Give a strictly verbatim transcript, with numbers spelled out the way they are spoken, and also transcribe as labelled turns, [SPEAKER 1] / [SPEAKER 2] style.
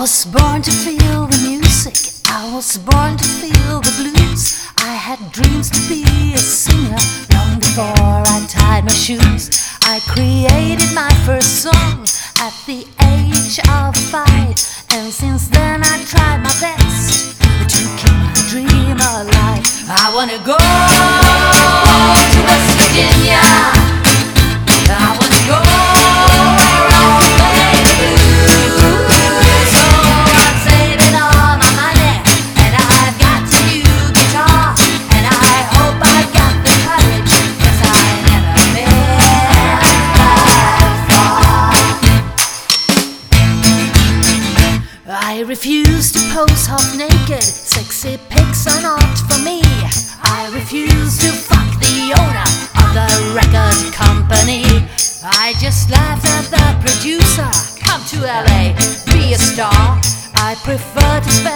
[SPEAKER 1] was born to feel the music, I was born to feel the blues. I had dreams to be a singer long before I tied my shoes. I created my first song at the age of five, and since then I tried my best to keep my dream alive. I wanna go to West Virginia, I wanna go and play the blues. So I'm saving all my money, and I've got a new guitar, and I hope I got the courage, 'cause I never been that far. I refuse to pose half naked, sexy pics are not for me. I refuse to fuck the owner of the record company. I just laughed at the producer, come to L A, be a star. I prefer to spend